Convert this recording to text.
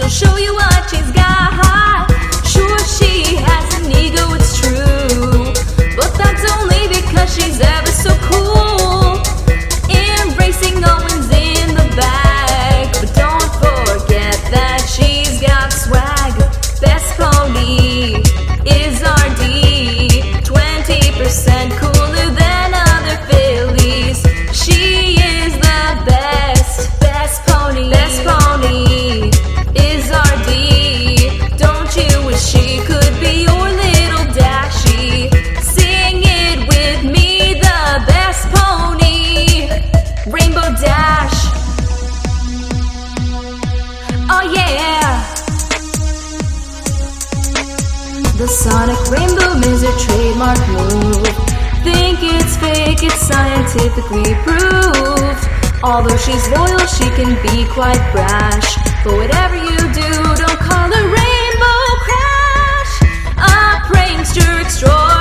She'll show you what she's got. Sure, she has an ego, it's true, but that's only because she's ever so cool. Embracing no one's in the bag, but don't forget that she's got swag. Best pony is RD, 20% cooler than other fillies. She is the best, best pony is RD. Don't you wish she could be your little Dashie? Sing it with me, the best pony, Rainbow Dash. Oh yeah. The Sonic Rainboom is her trademark move. Think it's fake, it's scientifically proved. Although she's loyal, she can be quite brash. But whatever you do, don't call her Rainbow Crash. A prankster extraordinaire.